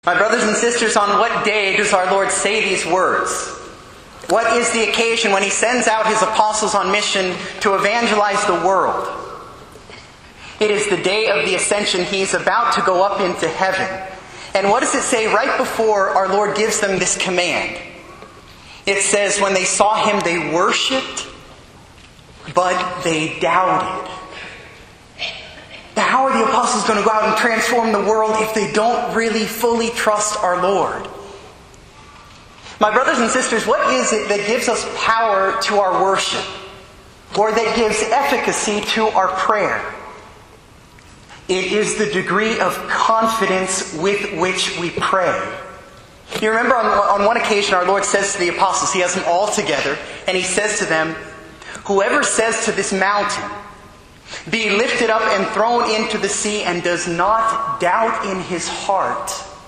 My brothers and sisters, on what day does our Lord say these words? What is the occasion when He sends out His apostles on mission to evangelize the world? It is the day of the ascension. He is about to go up into heaven. And what does it say right before our Lord gives them this command? It says, when they saw Him, they worshipped, but they doubted. Now, how are the apostles going to go out and transform the world if they don't really fully trust our Lord? My brothers and sisters, what is it that gives us power to our worship? Or that gives efficacy to our prayer? It is the degree of confidence with which we pray. You remember on one occasion our Lord says to the apostles, He has them all together, and He says to them, whoever says to this mountain, be lifted up and thrown into the sea, and does not doubt in his heart,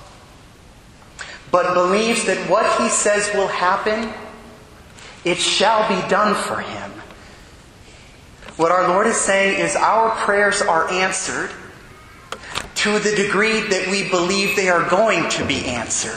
but believes that what he says will happen, it shall be done for him. What our Lord is saying is our prayers are answered to the degree that we believe they are going to be answered.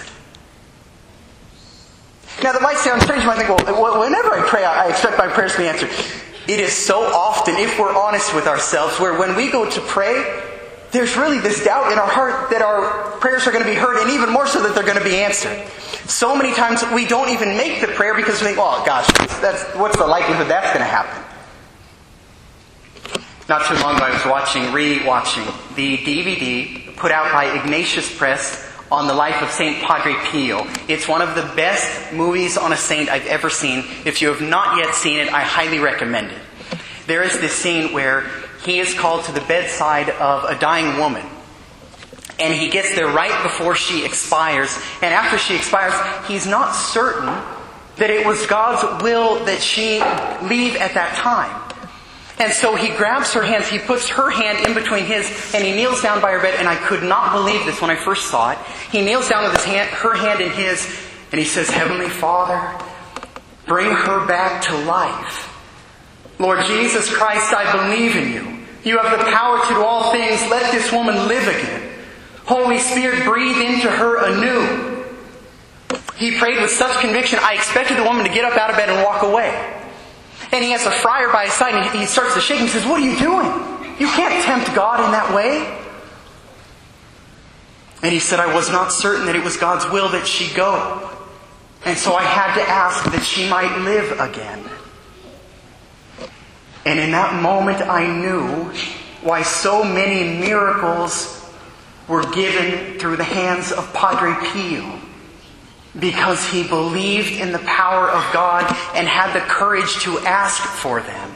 Now that might sound strange. You might think, well, whenever I pray, I expect my prayers to be answered. It is so often, if we're honest with ourselves, where when we go to pray, there's really this doubt in our heart that our prayers are going to be heard, and even more so that they're going to be answered. So many times we don't even make the prayer because we think, oh gosh, what's the likelihood that's going to happen? Not too long ago I was rewatching the DVD put out by Ignatius Press on the life of St. Padre Pio. It's one of the best movies on a saint I've ever seen. If you have not yet seen it, I highly recommend it. There is this scene where he is called to the bedside of a dying woman. And he gets there right before she expires. And after she expires, he's not certain that it was God's will that she leave at that time. And so he grabs her hands, he puts her hand in between his, and he kneels down by her bed, and I could not believe this when I first saw it. He kneels down with her hand in his, and he says, Heavenly Father, bring her back to life. Lord Jesus Christ, I believe in you. You have the power to do all things. Let this woman live again. Holy Spirit, breathe into her anew. He prayed with such conviction, I expected the woman to get up out of bed and walk away. And he has a friar by his side, and he starts to shake. He says, what are you doing? You can't tempt God in that way. And he said, I was not certain that it was God's will that she go. And so I had to ask that she might live again. And in that moment I knew why so many miracles were given through the hands of Padre Pio. Because he believed in the power of God and had the courage to ask for them.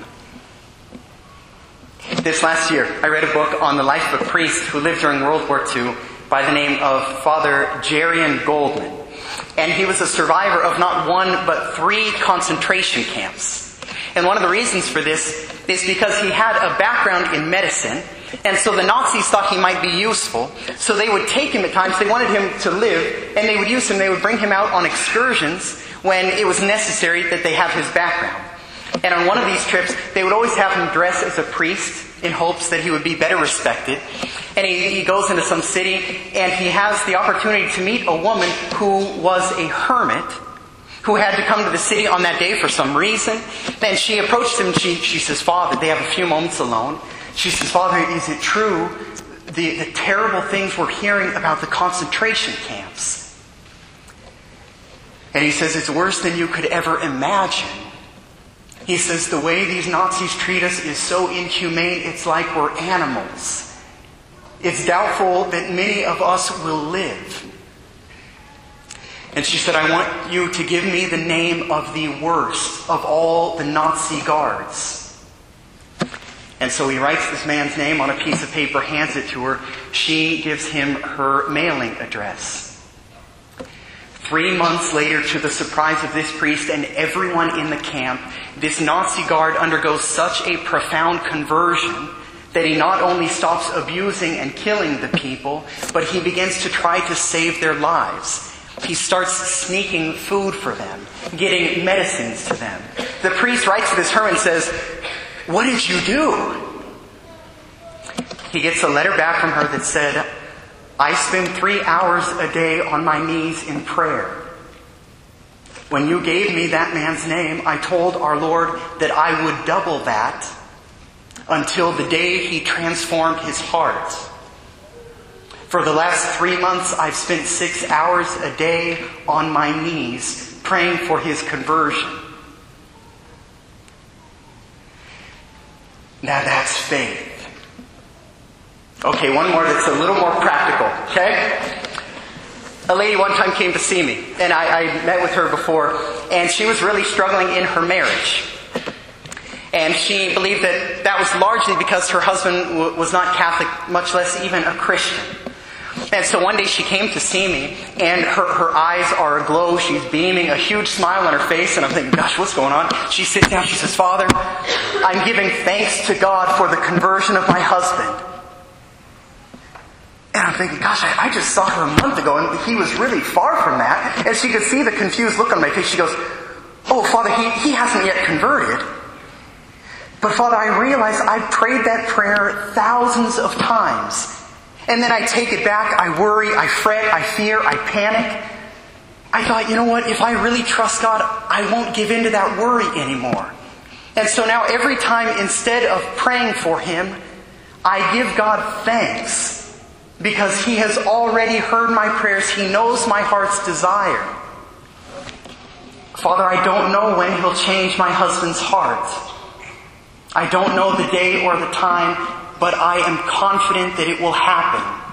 This last year, I read a book on the life of a priest who lived during World War II by the name of Father Jerian Goldman. And he was a survivor of not one, but 3 concentration camps. And one of the reasons for this is because he had a background in medicine. And so the Nazis thought he might be useful. So they would take him at times. They wanted him to live. And they would use him. They would bring him out on excursions when it was necessary that they have his background. And on one of these trips, they would always have him dress as a priest in hopes that he would be better respected. And he goes into some city and he has the opportunity to meet a woman who was a hermit who had to come to the city on that day for some reason. And she approached him. She says, Father, they have a few moments alone. She says, Father, is it true, the terrible things we're hearing about the concentration camps? And he says, it's worse than you could ever imagine. He says, the way these Nazis treat us is so inhumane, it's like we're animals. It's doubtful that many of us will live. And she said, I want you to give me the name of the worst of all the Nazi guards. And so he writes this man's name on a piece of paper, hands it to her. She gives him her mailing address. 3 months later, to the surprise of this priest and everyone in the camp, this Nazi guard undergoes such a profound conversion that he not only stops abusing and killing the people, but he begins to try to save their lives. He starts sneaking food for them, getting medicines to them. The priest writes to this hermit and says, what did you do? He gets a letter back from her that said, I spend 3 hours a day on my knees in prayer. When you gave me that man's name, I told our Lord that I would double that until the day He transformed his heart. For the last 3 months, I've spent 6 hours a day on my knees praying for his conversion. Now that's faith. Okay, one more that's a little more practical, okay? A lady one time came to see me, and I met with her before, and she was really struggling in her marriage. And she believed that was largely because her husband was not Catholic, much less even a Christian. And so one day she came to see me, and her eyes are aglow. She's beaming, a huge smile on her face, and I'm thinking, gosh, what's going on? She sits down, she says, Father, I'm giving thanks to God for the conversion of my husband. And I'm thinking, gosh, I just saw her a month ago, and he was really far from that. And she could see the confused look on my face. She goes, oh, Father, he hasn't yet converted. But Father, I realize I've prayed that prayer thousands of times. And then I take it back, I worry, I fret, I fear, I panic. I thought, you know what, if I really trust God, I won't give in to that worry anymore. And so now every time, instead of praying for him, I give God thanks. Because He has already heard my prayers. He knows my heart's desire. Father, I don't know when He'll change my husband's heart. I don't know the day or the time, but I am confident that it will happen.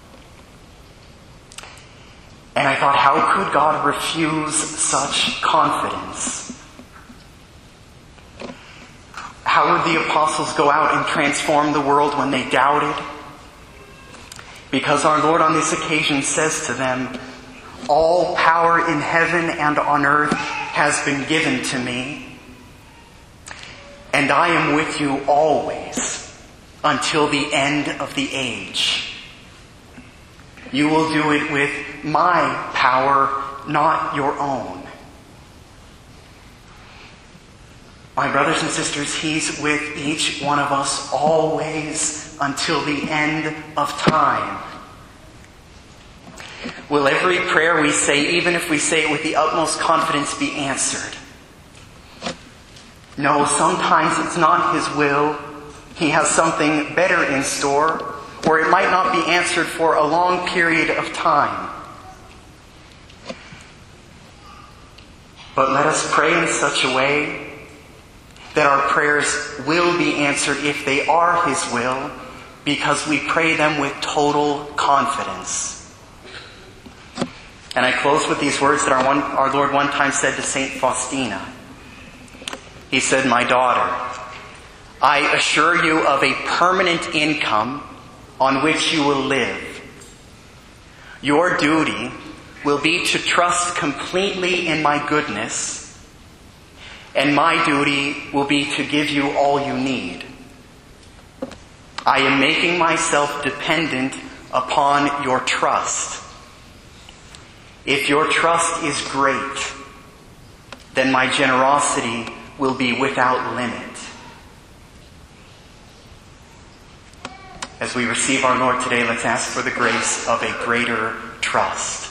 And I thought, how could God refuse such confidence? How would the apostles go out and transform the world when they doubted? Because our Lord on this occasion says to them, all power in heaven and on earth has been given to me, and I am with you always until the end of the age. You will do it with my power, not your own. My brothers and sisters, He's with each one of us always until the end of time. Will every prayer we say, even if we say it with the utmost confidence, be answered? No, sometimes it's not His will. He has something better in store, or it might not be answered for a long period of time. But let us pray in such a way that our prayers will be answered if they are His will, because we pray them with total confidence. And I close with these words that our Lord one time said to Saint Faustina. He said, my daughter, I assure you of a permanent income on which you will live. Your duty will be to trust completely in my goodness, and my duty will be to give you all you need. I am making myself dependent upon your trust. If your trust is great, then my generosity will be without limit. As we receive our Lord today, let's ask for the grace of a greater trust.